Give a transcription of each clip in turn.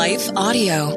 Life Audio.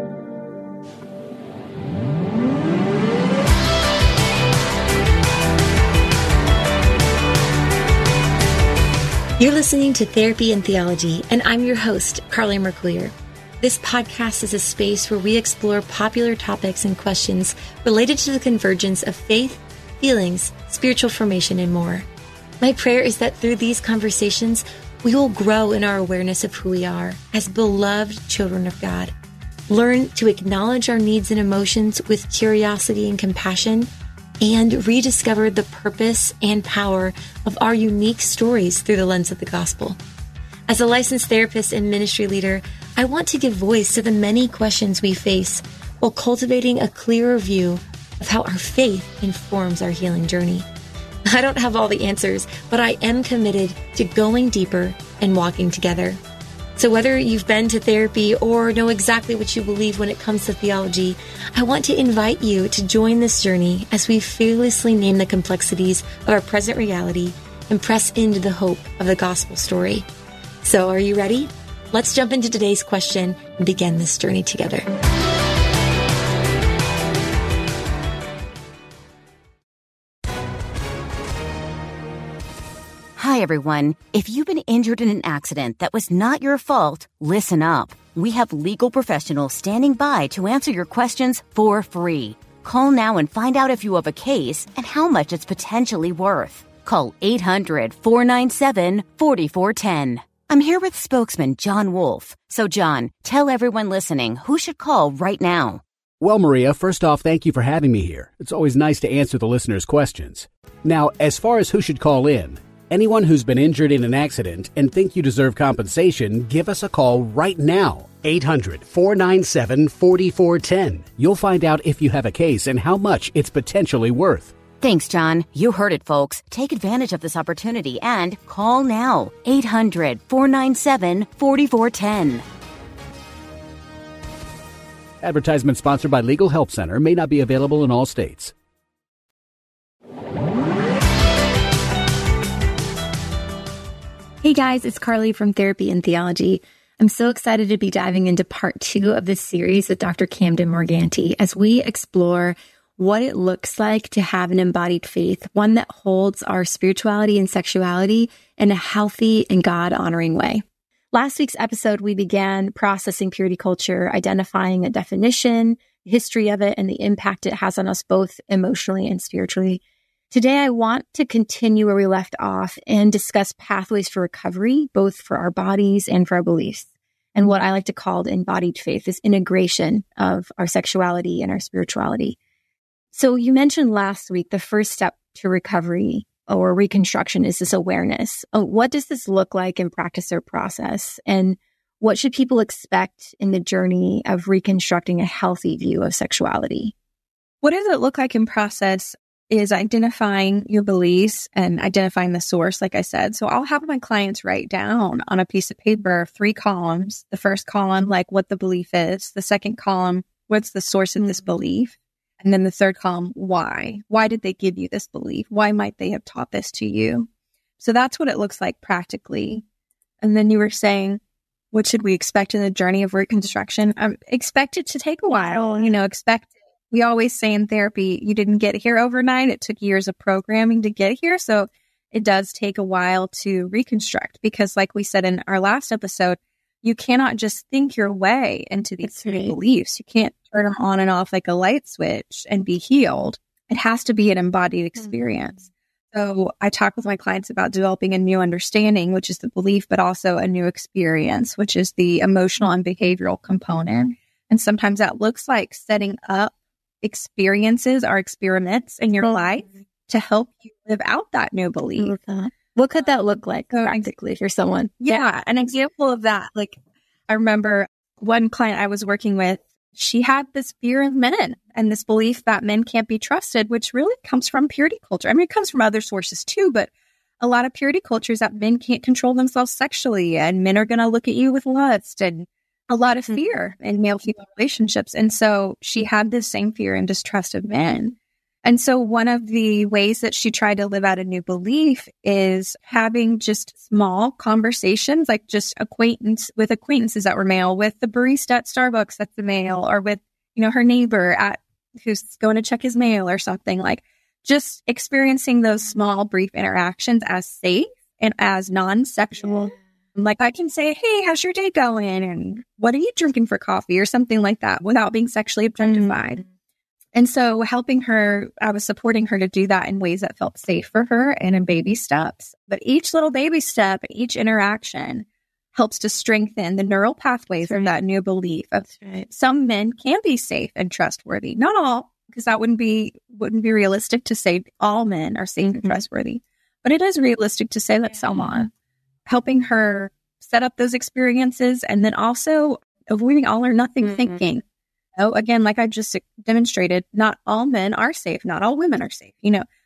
You're listening to Therapy and Theology, and I'm your host, Carly Mercoulier. This podcast is a space where we explore popular topics and questions related to the convergence of faith, feelings, spiritual formation, and more. My prayer is that through these conversations, we will grow in our awareness of who we are as beloved children of God, learn to acknowledge our needs and emotions with curiosity and compassion, and rediscover the purpose and power of our unique stories through the lens of the gospel. As a licensed therapist and ministry leader, I want to give voice to the many questions we face while cultivating a clearer view of how our faith informs our healing journey. I don't have all the answers, but I am committed to going deeper and walking together. So whether you've been to therapy or know exactly what you believe when it comes to theology, I want to invite you to join this journey as we fearlessly name the complexities of our present reality and press into the hope of the gospel story. So are you ready? Let's jump into today's question and begin this journey together. Hi, everyone. If you've been injured in an accident that was not your fault, listen up. We have legal professionals standing by to answer your questions for free. Call now and find out if you have a case and how much it's potentially worth. Call 800-497-4410. I'm here with spokesman John Wolf. So, John, tell everyone listening who should call right now. Well, Maria, first off, thank you for having me here. It's always nice to answer the listeners' questions. Now, as far as who should call in, anyone who's been injured in an accident and think you deserve compensation, give us a call right now. 800-497-4410. You'll find out if you have a case and how much it's potentially worth. Thanks, John. You heard it, folks. Take advantage of this opportunity and call now. 800-497-4410. Advertisement sponsored by Legal Help Center. May not be available in all states. Hey guys, it's Carly from Therapy and Theology. I'm so excited to be diving into part 2 of this series with Dr. Camden Morganti as we explore what it looks like to have an embodied faith, one that holds our spirituality and sexuality in a healthy and God-honoring way. Last week's episode, we began processing purity culture, identifying a definition, the history of it, and the impact it has on us both emotionally and spiritually. Today, I want to continue where we left off and discuss pathways for recovery, both for our bodies and for our beliefs, and what I like to call the embodied faith, this integration of our sexuality and our spirituality. So you mentioned last week the first step to recovery or reconstruction is this awareness. What does this look like in practice or process? And what should people expect in the journey of reconstructing a healthy view of sexuality? What does it look like in process is identifying your beliefs and identifying the source, like I said. So I'll have my clients write down on a piece of paper 3 columns. The first column, like what the belief is. The second column, what's the source of this belief? And then the third column, why? Why did they give you this belief? Why might they have taught this to you? So that's what it looks like practically. And then you were saying, what should we expect in the journey of reconstruction? Expect it to take a while, we always say in therapy, you didn't get here overnight. It took years of programming to get here. So it does take a while to reconstruct because like we said in our last episode, you cannot just think your way into these beliefs. You can't turn them on and off like a light switch and be healed. It has to be an embodied experience. So I talk with my clients about developing a new understanding, which is the belief, but also a new experience, which is the emotional and behavioral component. And sometimes that looks like setting up experiences or experiments in your life to help you live out that new belief. What could that look like practically for someone? Yeah, an example of that. Like I remember one client I was working with, she had this fear of men and this belief that men can't be trusted, which really comes from purity culture. I mean, it comes from other sources too, but a lot of purity culture is that men can't control themselves sexually and men are going to look at you with lust and a lot of fear in male-female relationships. And so she had this same fear and distrust of men. And so one of the ways that she tried to live out a new belief is having just small conversations, like just acquaintances that were male, with the barista at Starbucks that's a male, or with, her neighbor who's going to check his mail or something, like just experiencing those small, brief interactions as safe and as non-sexual. Yeah. Like I can say, hey, how's your day going? And what are you drinking for coffee or something like that without being sexually objectified. Mm-hmm. And so I was supporting her to do that in ways that felt safe for her and in baby steps. But each little baby step, each interaction helps to strengthen the neural pathways of that new belief of some men can be safe and trustworthy. Not all, because that wouldn't be realistic to say all men are safe and trustworthy. But it is realistic to say that some are. Helping her set up those experiences, and then also avoiding all or nothing thinking. Again, like I just demonstrated, not all men are safe. Not all women are safe,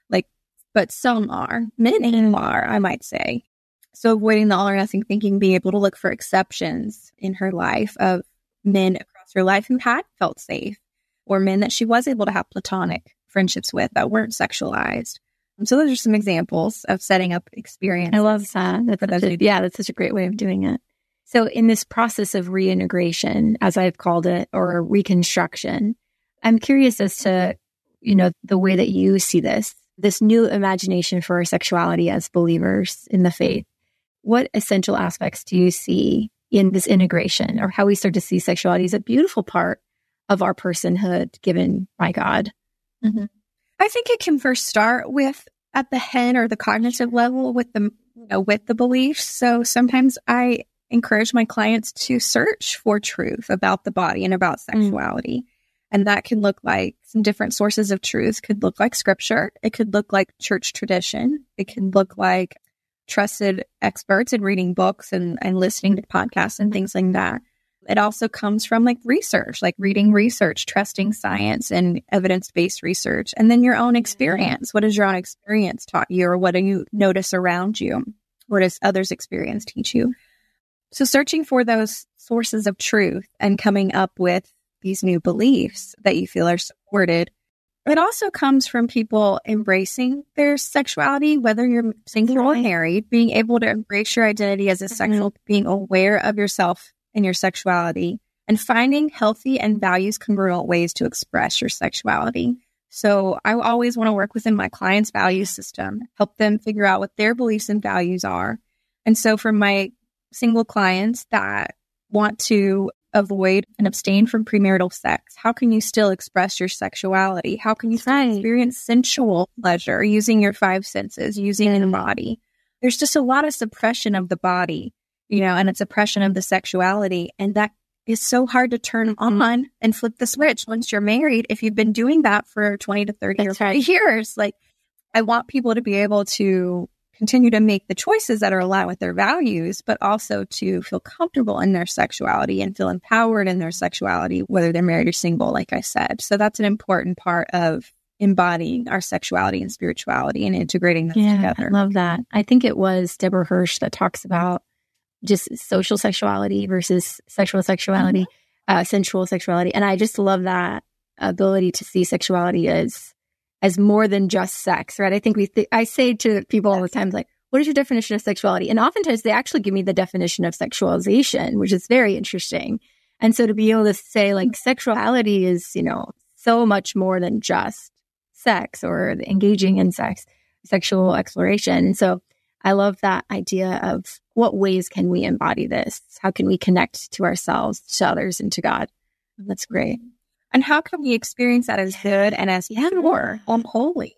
but some are. Men are, I might say. So avoiding the all or nothing thinking, being able to look for exceptions in her life of men across her life who had felt safe, or men that she was able to have platonic friendships with that weren't sexualized. So those are some examples of setting up experience. I love that. That's such a great way of doing it. So in this process of reintegration, as I've called it, or reconstruction, I'm curious as to, the way that you see this new imagination for our sexuality as believers in the faith. What essential aspects do you see in this integration, or how we start to see sexuality as a beautiful part of our personhood given by God? Mm-hmm. I think it can first start with at the head or the cognitive level with the beliefs. So sometimes I encourage my clients to search for truth about the body and about sexuality. And that can look like some different sources of truth. Could look like scripture. It could look like church tradition. It can look like trusted experts and reading books and listening to podcasts and things like that. It also comes from like research, like reading research, trusting science and evidence-based research, and then your own experience. What has your own experience taught you, or what do you notice around you? What does others' experience teach you? So searching for those sources of truth and coming up with these new beliefs that you feel are supported. It also comes from people embracing their sexuality, whether you're single or married, being able to embrace your identity as a sexual, being aware of yourself and your sexuality, and finding healthy and values congruent ways to express your sexuality. So I always want to work within my client's value system, help them figure out what their beliefs and values are. And so for my single clients that want to avoid and abstain from premarital sex, how can you still express your sexuality? How can you still experience sensual pleasure using your five senses, using your body? There's just a lot of suppression of the body, and it's suppression of the sexuality. And that is so hard to turn on and flip the switch once you're married if you've been doing that for 20 to 30 or 40 years. Like, I want people to be able to continue to make the choices that are aligned with their values, but also to feel comfortable in their sexuality and feel empowered in their sexuality, whether they're married or single, like I said. So that's an important part of embodying our sexuality and spirituality and integrating them together. I love that. I think it was Deborah Hirsch that talks about just social sexuality versus sexual sexuality, sensual sexuality. And I just love that ability to see sexuality as more than just sex, right? I think I say to people all the time, like, what is your definition of sexuality? And oftentimes they actually give me the definition of sexualization, which is very interesting. And so to be able to say, like, sexuality is, so much more than just sex or engaging in sexual exploration. And so I love that idea of what ways can we embody this? How can we connect to ourselves, to others, and to God? That's great. And how can we experience that as good and as pure and holy?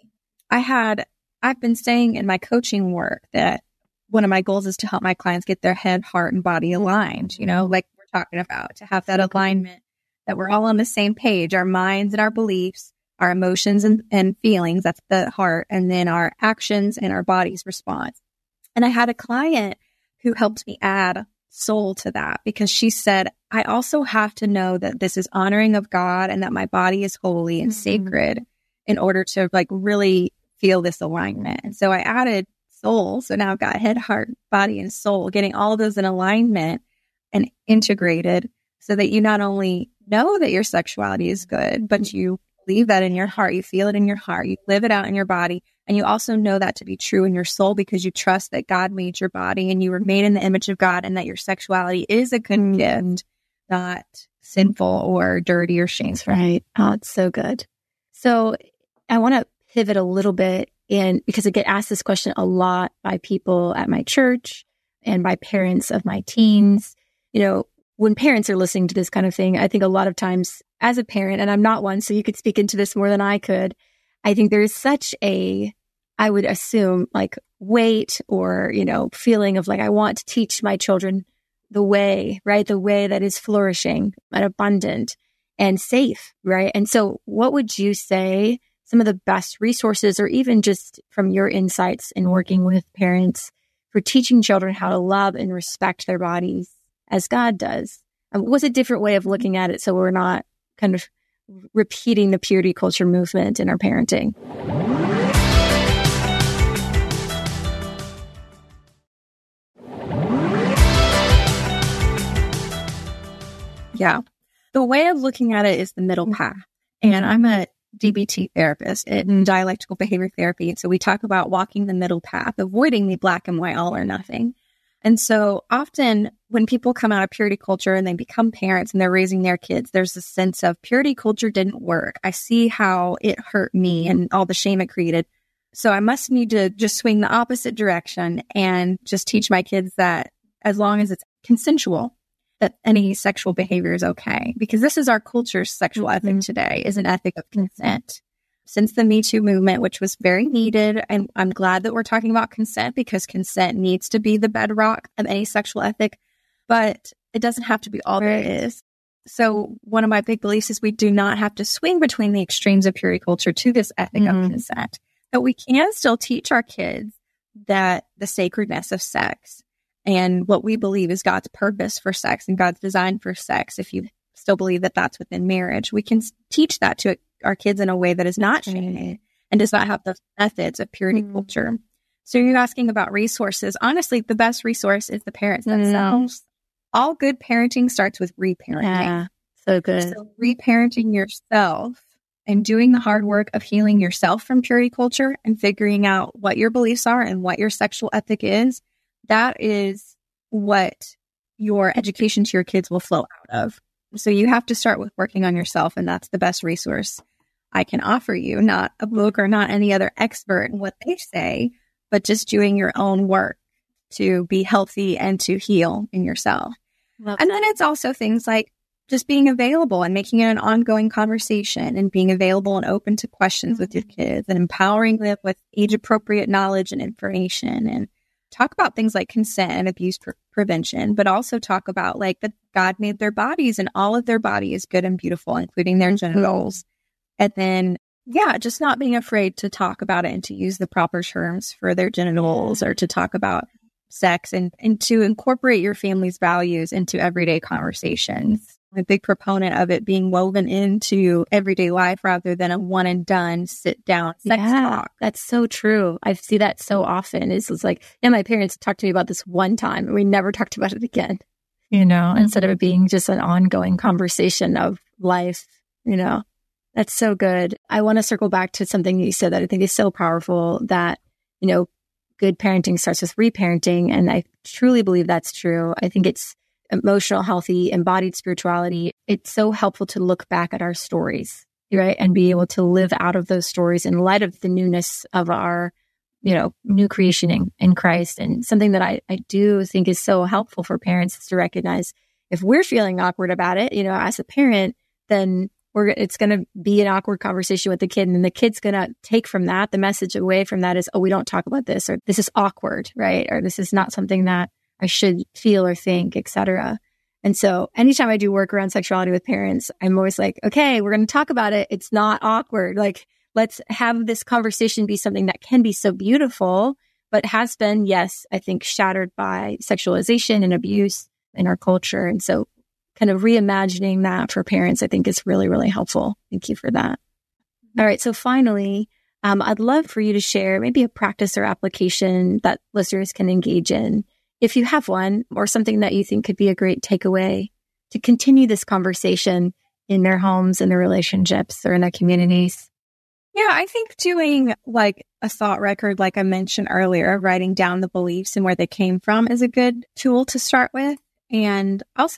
I've been saying in my coaching work that one of my goals is to help my clients get their head, heart, and body aligned, like we're talking about, to have that alignment, that we're all on the same page, our minds and our beliefs, our emotions and feelings, that's the heart, and then our actions and our body's response. And I had a client who helped me add soul to that, because she said, I also have to know that this is honoring of God and that my body is holy and sacred in order to really feel this alignment. And so I added soul. So now I've got head, heart, body, and soul, getting all of those in alignment and integrated so that you not only know that your sexuality is good, but you believe that in your heart. You feel it in your heart. You live it out in your body. And you also know that to be true in your soul because you trust that God made your body and you were made in the image of God and that your sexuality is a good gift, not sinful or dirty or shameful. Right. Oh, it's so good. So I want to pivot a little bit because I get asked this question a lot by people at my church and by parents of my teens. You know, when parents are listening to this kind of thing, I think a lot of times as a parent, and I'm not one, so you could speak into this more than I could, I think there is such I would assume like weight or, feeling of like, I want to teach my children the way, right? The way that is flourishing and abundant and safe, right? And so what would you say some of the best resources or even just from your insights in working with parents for teaching children how to love and respect their bodies as God does? What's a different way of looking at it so we're not kind of repeating the purity culture movement in our parenting? Yeah. The way of looking at it is the middle path. And I'm a DBT therapist in dialectical behavior therapy. And so we talk about walking the middle path, avoiding the black and white, all or nothing. And so often when people come out of purity culture and they become parents and they're raising their kids, there's a sense of purity culture didn't work. I see how it hurt me and all the shame it created. So I must need to just swing the opposite direction and just teach my kids that as long as it's consensual, that any sexual behavior is okay. Because this is our culture's sexual ethic today, is an ethic of consent. Since the Me Too movement, which was very needed, and I'm glad that we're talking about consent because consent needs to be the bedrock of any sexual ethic, but it doesn't have to be all there is. So one of my big beliefs is we do not have to swing between the extremes of purity culture to this ethic of consent. But we can still teach our kids that the sacredness of sex and what we believe is God's purpose for sex and God's design for sex, if you still believe that that's within marriage, we can teach that to our kids in a way that is not shaming and does not have the methods of purity culture. So you're asking about resources. Honestly, the best resource is the parents themselves. All good parenting starts with reparenting. Yeah, so good. So reparenting yourself and doing the hard work of healing yourself from purity culture and figuring out what your beliefs are and what your sexual ethic is, that is what your education to your kids will flow out of. So you have to start with working on yourself, and that's the best resource I can offer you, not a book or not any other expert in what they say, but just doing your own work to be healthy and to heal in yourself. And then it's also things like just being available and making it an ongoing conversation and being available and open to questions with your kids and empowering them with age-appropriate knowledge and information, and talk about things like consent and abuse prevention, but also talk about like that God made their bodies and all of their body is good and beautiful, including their genitals. And then, just not being afraid to talk about it and to use the proper terms for their genitals or to talk about sex and to incorporate your family's values into everyday conversations. I'm a big proponent of it being woven into everyday life rather than a one and done sit down sex talk. That's so true. I see that so often. It's like, my parents talked to me about this one time and we never talked about it again, instead of it being just an ongoing conversation of life, That's so good. I want to circle back to something you said that I think is so powerful, that, good parenting starts with reparenting. And I truly believe that's true. I think it's emotional, healthy, embodied spirituality. It's so helpful to look back at our stories, right? And be able to live out of those stories in light of the newness of our, new creation in Christ. And something that I do think is so helpful for parents is to recognize if we're feeling awkward about it, as a parent, then it's going to be an awkward conversation with the kid. And the kid's going to take from that, the message away from that is, we don't talk about this, or this is awkward, right? Or this is not something that I should feel or think, etc. And so anytime I do work around sexuality with parents, I'm always like, okay, we're going to talk about it. It's not awkward. Like, let's have this conversation be something that can be so beautiful, but has been, yes, I think shattered by sexualization and abuse in our culture. And so kind of reimagining that for parents, I think is really, really helpful. Thank you for that. All right. So finally, I'd love for you to share maybe a practice or application that listeners can engage in, if you have one, or something that you think could be a great takeaway to continue this conversation in their homes, in their relationships, or in their communities? Yeah, I think doing like a thought record, like I mentioned earlier, writing down the beliefs and where they came from is a good tool to start with. And also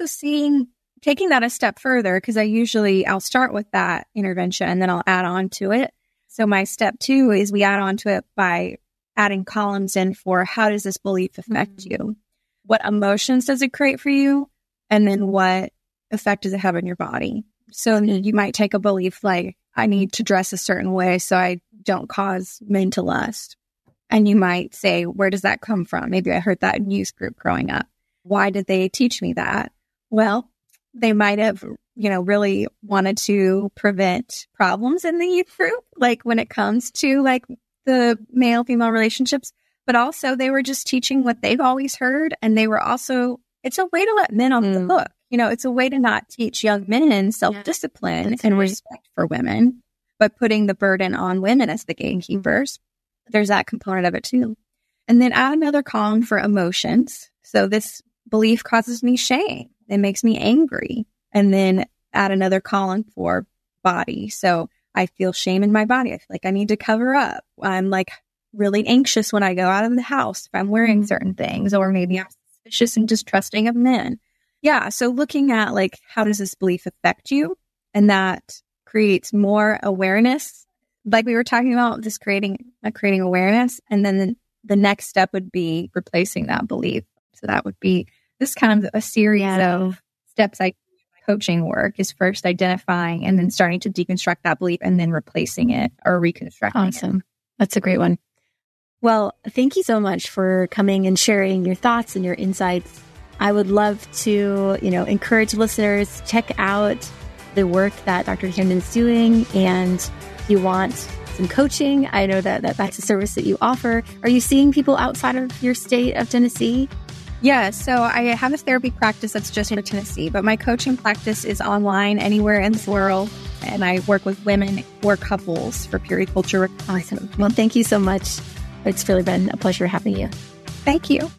taking that a step further, because I'll start with that intervention and then I'll add on to it. So my step 2 is we add on to it by adding columns in for how does this belief affect you? What emotions does it create for you? And then what effect does it have on your body? So you might take a belief like, I need to dress a certain way so I don't cause men to lust. And you might say, where does that come from? Maybe I heard that in youth group growing up. Why did they teach me that? Well, they might have, really wanted to prevent problems in the youth group, like when it comes to like the male-female relationships, but also they were just teaching what they've always heard. And they were also, it's a way to let men off the hook. It's a way to not teach young men self-discipline and respect for women, but putting the burden on women as the gatekeepers. There's that component of it too. And then add another column for emotions. So this belief causes me shame. It makes me angry. And then add another column for body. So I feel shame in my body. I feel like I need to cover up. I'm like really anxious when I go out of the house if I'm wearing certain things, or maybe I'm suspicious and distrusting of men. Yeah. So looking at like, how does this belief affect you? And that creates more awareness. Like we were talking about, just creating awareness. And then the next step would be replacing that belief. So that would be this kind of a series of steps coaching work is first identifying and then starting to deconstruct that belief and then replacing it or reconstructing it. Awesome. That's a great one. Well, thank you so much for coming and sharing your thoughts and your insights. I would love to, encourage listeners, check out the work that Dr. Camden's doing. And if you want some coaching, I know that's a service that you offer. Are you seeing people outside of your state of Tennessee? Yeah, so I have a therapy practice that's just in Tennessee, but my coaching practice is online anywhere in the world. And I work with women or couples for Puriculture. Awesome. Well, thank you so much. It's really been a pleasure having you. Thank you.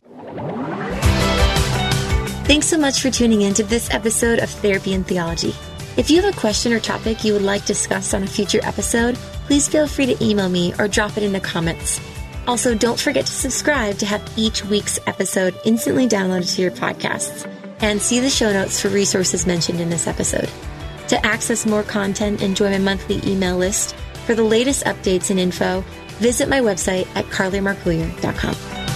Thanks so much for tuning in to this episode of Therapy and Theology. If you have a question or topic you would like discussed on a future episode, please feel free to email me or drop it in the comments. Also, don't forget to subscribe to have each week's episode instantly downloaded to your podcasts, and see the show notes for resources mentioned in this episode. To access more content and join my monthly email list for the latest updates and info, visit my website at carlymarcoulier.com.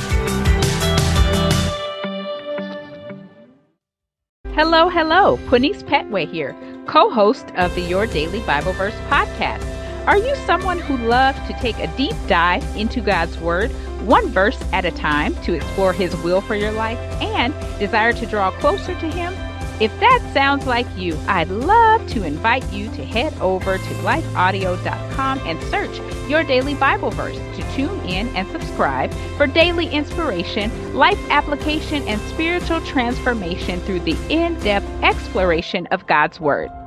Hello. Quinice Petway here, co-host of the Your Daily Bible Verse podcast. Are you someone who loves to take a deep dive into God's Word, one verse at a time, to explore His will for your life and desire to draw closer to Him? If that sounds like you, I'd love to invite you to head over to lifeaudio.com and search Your Daily Bible Verse to tune in and subscribe for daily inspiration, life application, and spiritual transformation through the in-depth exploration of God's Word.